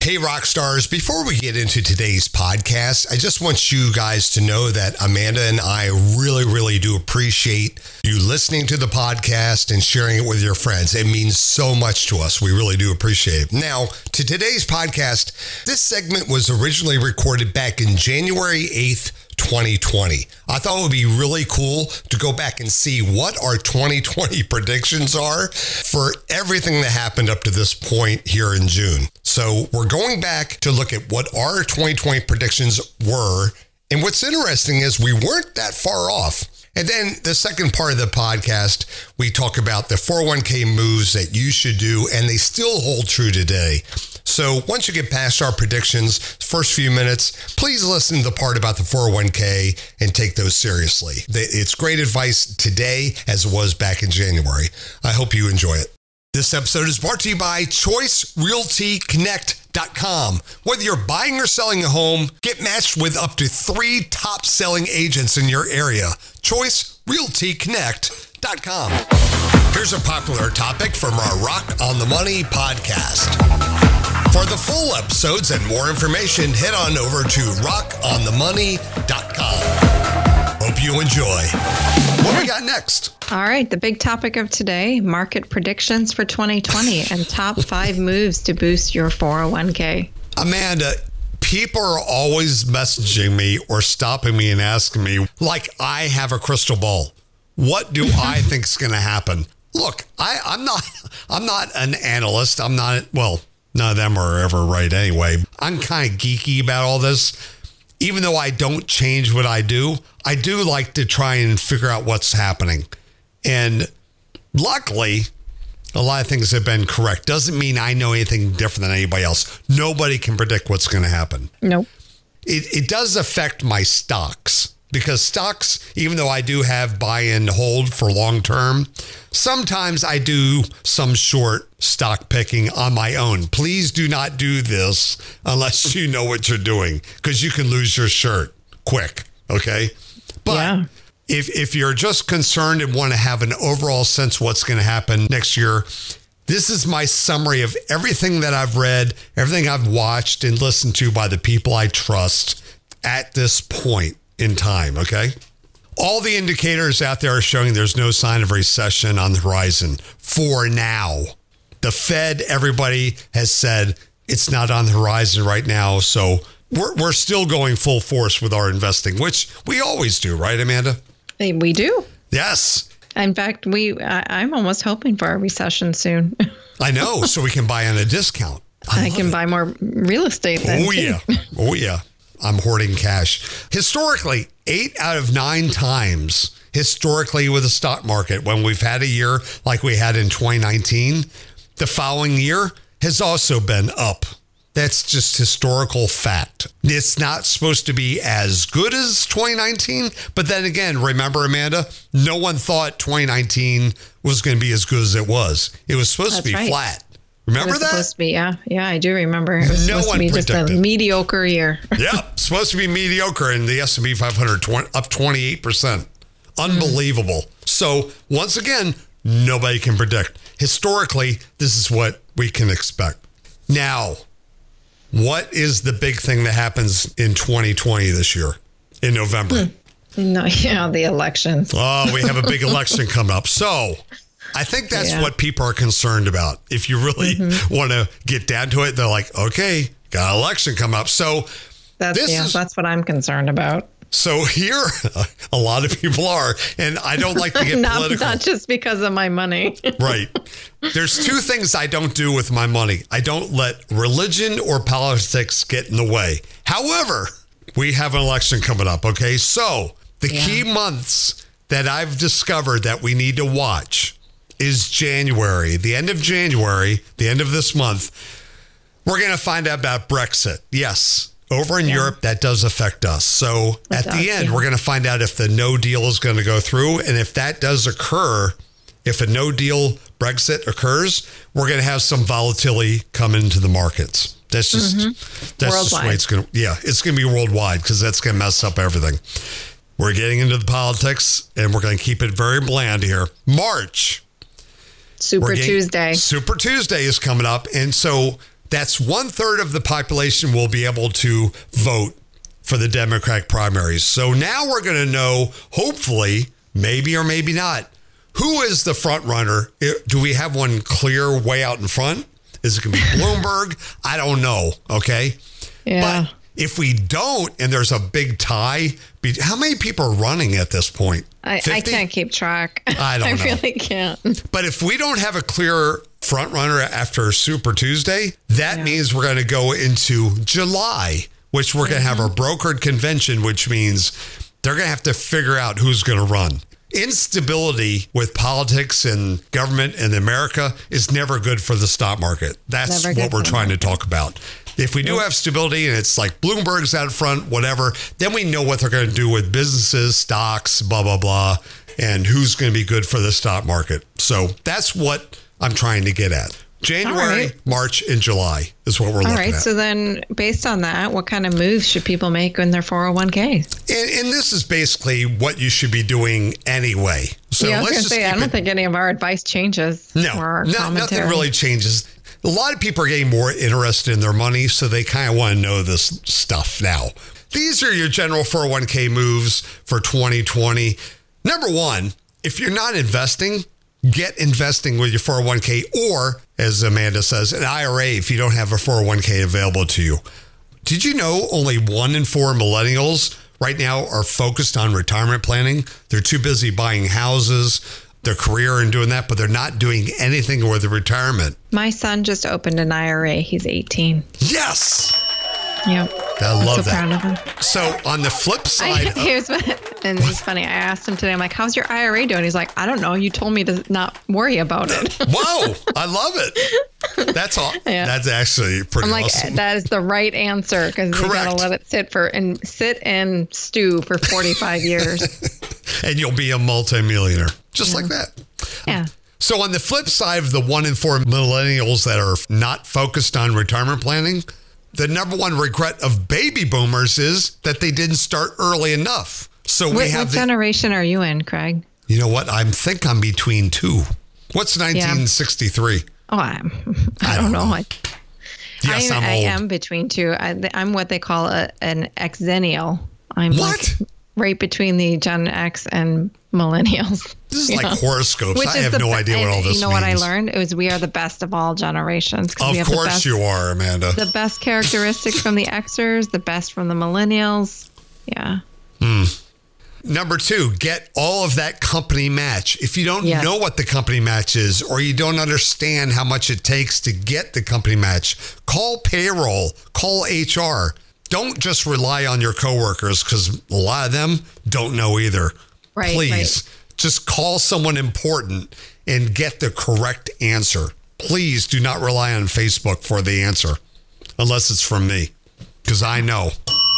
Hey, rock stars, before we get into today's podcast, I just want you guys to know that Amanda and I really do appreciate you listening to the podcast and sharing it with your friends. It means so much to us. We really do appreciate it. Now, to today's podcast, this segment was originally recorded back in January 8th, 2020. I thought it would be really cool to go back and see what our 2020 predictions are for everything that happened up to this point here in June. So we're going back to look at what our 2020 predictions were. And what's interesting is we weren't that far off. And then the second part of the podcast, we talk about the 401k moves that you should do, and they still hold true today. So once you get past our predictions, first few minutes, please listen to the part about the 401k and take those seriously. It's great advice today as it was back in January. I hope you enjoy it. This episode is brought to you by ChoiceRealtyConnect.com. Whether you're buying or selling a home, get matched with up to 3 top selling agents in your area. ChoiceRealtyConnect.com. Here's a popular topic from our Rock on the Money podcast. For the full episodes and more information, head on over to rockonthemoney.com. Hope you enjoy. What we got next? All right. The big topic of today, market predictions for 2020 and top 5 moves to boost your 401k. Amanda, people are always messaging me or stopping me and asking me, like I have a crystal ball. What do I think is going to happen? Look, I'm not an analyst. None of them are ever right anyway. I'm kind of geeky about all this. Even though I don't change what I do like to try and figure out what's happening. And luckily, a lot of things have been correct. Doesn't mean I know anything different than anybody else. Nobody can predict what's going to happen. Nope. It does affect my stocks. Because stocks, even though I do have buy and hold for long term, sometimes I do some short stock picking on my own. Please do not do this unless you know what you're doing, because you can lose your shirt quick, okay? But if you're just concerned and want to have an overall sense of what's going to happen next year, this is my summary of everything that I've read, everything I've watched and listened to by the people I trust at this point in time, okay? All the indicators out there are showing there's no sign of recession on the horizon for now. The Fed, everybody has said it's not on the horizon right now. So we're still going full force with our investing, which we always do, right, Amanda? We do. Yes. In fact, I'm almost hoping for a recession soon. I know. So we can buy on a discount. I can buy more real estate then. Oh, yeah. I'm hoarding cash. Historically, 8 out of 9 times, historically with the stock market, when we've had a year like we had in 2019, the following year has also been up. That's just historical fact. It's not supposed to be as good as 2019. But then again, remember, Amanda, no one thought 2019 was going to be as good as it was. It was supposed to be flat. Remember that? Supposed to be, yeah, I do remember. It was supposed to be just a mediocre year. Yeah, supposed to be mediocre, and the S&P 500 up 28%. Unbelievable. So once again, nobody can predict. Historically, this is what we can expect. Now, what is the big thing that happens in 2020 this year in November? No, the elections. Oh, we have a big election coming up. So I think that's what people are concerned about. If you really want to get down to it, they're like, okay, got an election coming up. So that's what I'm concerned about. So here, a lot of people are, and I don't like to get political. Not just because of my money. Right. There's 2 things I don't do with my money. I don't let religion or politics get in the way. However, we have an election coming up, okay? So the key months that I've discovered that we need to watch is January. The end of January, the end of this month, we're going to find out about Brexit. Yes. Over in Europe, that does affect us. So at the end, we're going to find out if the no deal is going to go through. And if that does occur, if a no deal Brexit occurs, we're going to have some volatility come into the markets. That's just, that's just the way it's going to, it's going to be worldwide because that's going to mess up everything. We're getting into the politics and we're going to keep it very bland here. March. Super Tuesday is coming up. And so That's 1/3 of the population will be able to vote for the Democratic primaries. So now we're going to know, hopefully, maybe or maybe not, who is the front runner. Do we have one clear way out in front? Is it going to be Bloomberg? I don't know. Okay. Yeah. But if we don't, and there's a big tie, how many people are running at this point? I can't keep track. I don't know. I really can't. But if we don't have a clear front runner after Super Tuesday, that means we're going to go into July, which we're going to have a brokered convention, which means they're going to have to figure out who's going to run. Instability with politics and government in America is never good for the stock market. That's what we're trying to talk about. If we do have stability and it's like Bloomberg's out front, whatever, then we know what they're going to do with businesses, stocks, blah, blah, blah, and who's going to be good for the stock market. So that's what I'm trying to get at. January, March, and July is what we're looking at. All right. So then based on that, what kind of moves should people make in their 401k? And this is basically what you should be doing anyway. So I was going to say, I don't think any of our advice changes. No, nothing really changes. A lot of people are getting more interested in their money, so they kind of want to know this stuff now. These are your general 401k moves for 2020. Number one, if you're not investing, get investing with your 401k, or, as Amanda says, an IRA if you don't have a 401k available to you. Did you know only 1 in 4 millennials right now are focused on retirement planning? They're too busy buying houses, their career and doing that, but they're not doing anything with the retirement. My son just opened an IRA. He's 18. Yes. Yep. I love so that. Proud of him. So on the flip side, and it's funny. I asked him today. I'm like, "How's your IRA doing?" He's like, "I don't know. You told me to not worry about it." Whoa! I love it. That's all. Yeah. That's actually pretty awesome. That is the right answer because you gotta let it sit and stew for 45 years, and you'll be a multimillionaire just like that. Yeah. So on the flip side of the 1 in 4 millennials that are not focused on retirement planning, the number one regret of baby boomers is that they didn't start early enough. So what generation are you in, Craig? You know what? I think I'm between two. What's 1963? Oh, I don't know. Yes, I'm old. I am between two. I'm what they call an Xennial. I'm what? Right between the Gen X and millennials. This is like horoscopes. I have no idea what all this means. You know what I learned? It was we are the best of all generations. Of course you are, Amanda. The best characteristics from the Xers, the best from the millennials. Yeah. Number 2, get all of that company match. If you don't know what the company match is, or you don't understand how much it takes to get the company match, call payroll, call HR. Don't just rely on your coworkers because a lot of them don't know either. Right. Please just call someone important and get the correct answer. Please do not rely on Facebook for the answer unless it's from me because I know.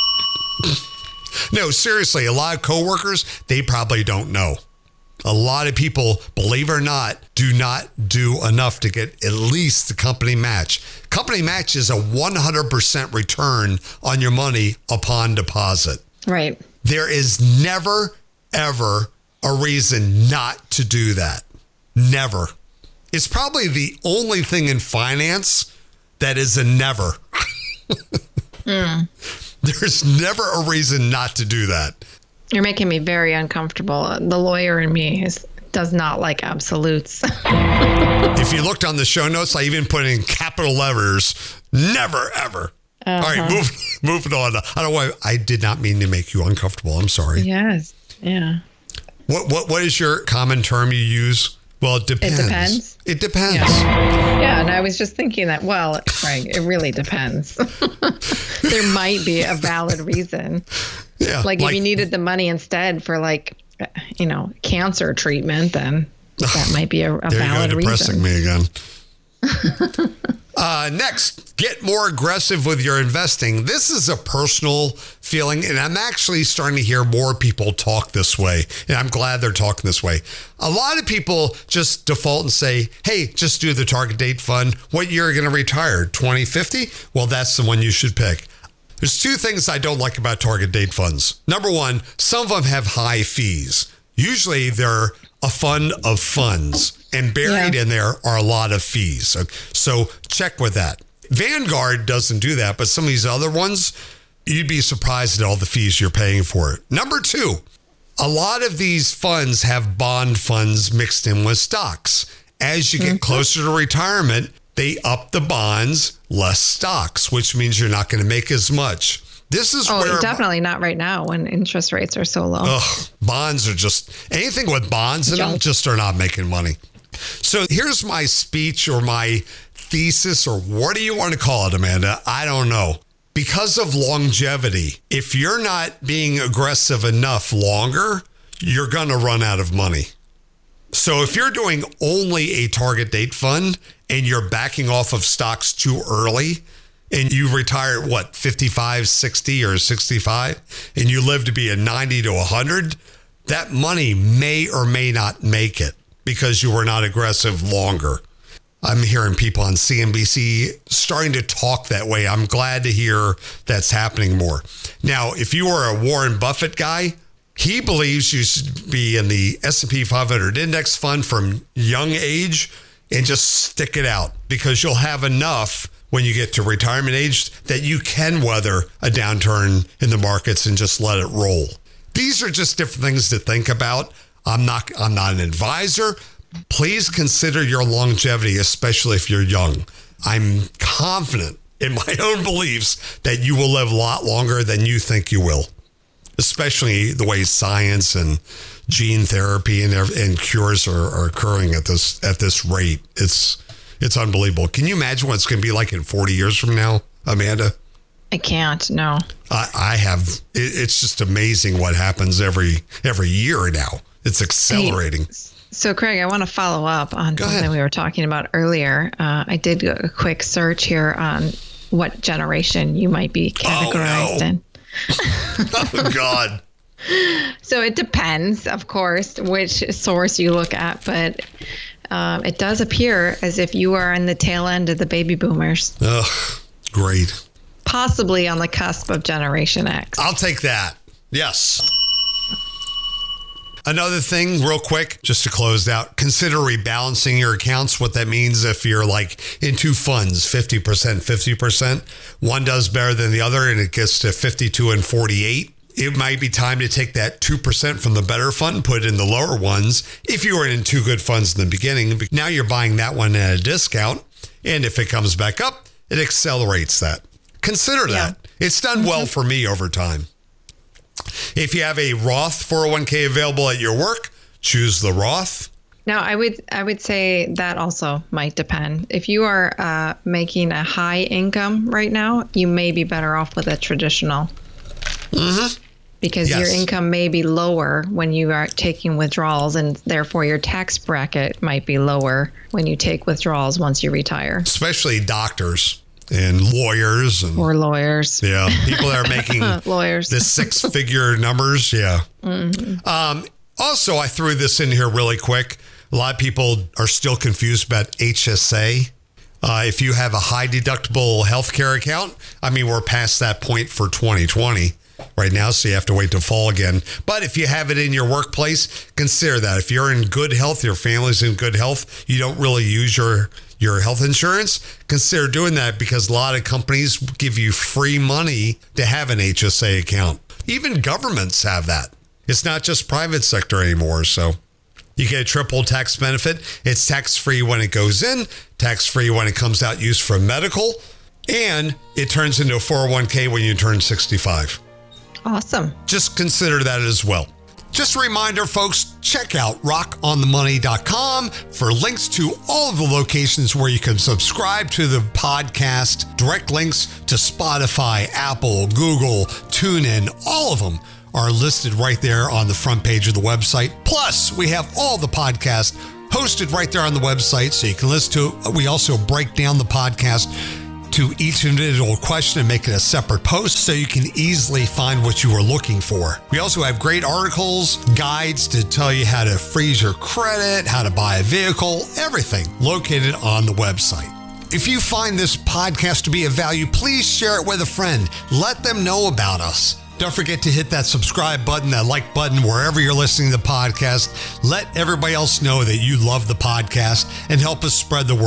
No, seriously, a lot of coworkers, they probably don't know. A lot of people, believe it or not, do not do enough to get at least the company match. Company match is a 100% return on your money upon deposit. Right. There is never, ever a reason not to do that. Never. It's probably the only thing in finance that is a never. There's never a reason not to do that. You're making me very uncomfortable. The lawyer in me does not like absolutes. If you looked on the show notes, I even put in capital letters, never, ever. All right, moving on. I don't know why. I did not mean to make you uncomfortable. I'm sorry. Yes. Yeah. What is your common term you use? Well, it depends. It depends. It depends. Yeah, and I was just thinking that, well, Craig, it really depends. There might be a valid reason. Yeah. Like if you needed the money instead for cancer treatment, then that might be a valid reason. Depressing me again. Next, get more aggressive with your investing. This is a personal feeling, and I'm actually starting to hear more people talk this way, and I'm glad they're talking this way. A lot of people just default and say, hey, just do the target date fund. What year are you going to retire? 2050? Well, that's the one you should pick. There's 2 things I don't like about target date funds. Number 1, some of them have high fees. Usually they're a fund of funds, and buried in there are a lot of fees. So check with that. Vanguard doesn't do that, but some of these other ones, you'd be surprised at all the fees you're paying for it. Number two, a lot of these funds have bond funds mixed in with stocks. As you get closer to retirement, they up the bonds, less stocks, which means you're not going to make as much. This is where definitely not right now when interest rates are so low. Bonds are just, anything with bonds in them just are not making money. So here's my speech or my thesis, or what do you want to call it, Amanda? I don't know. Because of longevity, if you're not being aggressive enough longer, you're going to run out of money. So if you're doing only a target date fund and you're backing off of stocks too early, and you retire at 55, 60, or 65, and you live to be a 90 to 100, that money may or may not make it because you were not aggressive longer. I'm hearing people on CNBC starting to talk that way. I'm glad to hear that's happening more. Now, if you are a Warren Buffett guy, he believes you should be in the S&P 500 index fund from young age and just stick it out, because you'll have enough when you get to retirement age that you can weather a downturn in the markets and just let it roll. These are just different things to think about. I'm not an advisor. Please consider your longevity, especially if you're young. I'm confident in my own beliefs that you will live a lot longer than you think you will, especially the way science and gene therapy and cures are occurring at this rate. It's unbelievable. Can you imagine what it's going to be like in 40 years from now, Amanda? I can't, no. I have. It's just amazing what happens every year now. It's accelerating. Hey, so, Craig, I want to follow up on something we were talking about earlier. I did a quick search here on what generation you might be categorized in. Oh, God. So it depends, of course, which source you look at, but it does appear as if you are on the tail end of the baby boomers. Ugh, great. Possibly on the cusp of Generation X. I'll take that. Yes. Another thing, real quick, just to close out, consider rebalancing your accounts. What that means, if you're like in two funds, 50%, 50%, one does better than the other and it gets to 52 and 48. It might be time to take that 2% from the better fund, put it in the lower ones. If you were in two good funds in the beginning, now you're buying that one at a discount. And if it comes back up, it accelerates that. Consider that. It's done well for me over time. If you have a Roth 401k available at your work, choose the Roth. Now, I would say that also might depend. If you are making a high income right now, you may be better off with a traditional. Because your income may be lower when you are taking withdrawals, and therefore your tax bracket might be lower when you take withdrawals once you retire. Especially doctors and lawyers. Or lawyers. Yeah, people that are making lawyers. the six-figure numbers, yeah. Also, I threw this in here really quick. A lot of people are still confused about HSA. If you have a high deductible healthcare account, I mean, we're past that point for 2020 right now, so you have to wait to fall again. But if you have it in your workplace, consider that. If you're in good health, your family's in good health, you don't really use your health insurance, consider doing that, because a lot of companies give you free money to have an HSA account. Even governments have that. It's not just private sector anymore, so you get a triple tax benefit. It's tax-free when it goes in, tax-free when it comes out used for medical, and it turns into a 401k when you turn 65. Awesome. Just consider that as well. Just a reminder, folks, check out rockonthemoney.com for links to all of the locations where you can subscribe to the podcast, direct links to Spotify, Apple, Google, TuneIn, all of them are listed right there on the front page of the website. Plus, we have all the podcasts hosted right there on the website, so you can listen to it. We also break down the podcast to each individual question and make it a separate post so you can easily find what you are looking for. We also have great articles, guides to tell you how to freeze your credit, how to buy a vehicle, everything located on the website. If you find this podcast to be of value, please share it with a friend. Let them know about us. Don't forget to hit that subscribe button, that like button, wherever you're listening to the podcast. Let everybody else know that you love the podcast and help us spread the word.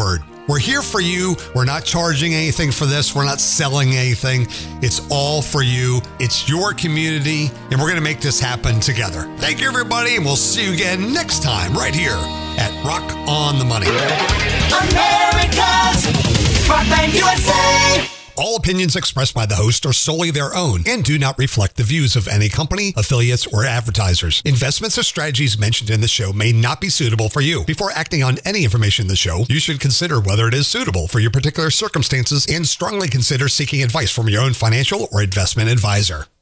We're here for you. We're not charging anything for this. We're not selling anything. It's all for you. It's your community, and we're going to make this happen together. Thank you, everybody, and we'll see you again next time right here at Rock on the Money. America's Rockland USA. All opinions expressed by the host are solely their own and do not reflect the views of any company, affiliates, or advertisers. Investments or strategies mentioned in the show may not be suitable for you. Before acting on any information in the show, you should consider whether it is suitable for your particular circumstances and strongly consider seeking advice from your own financial or investment advisor.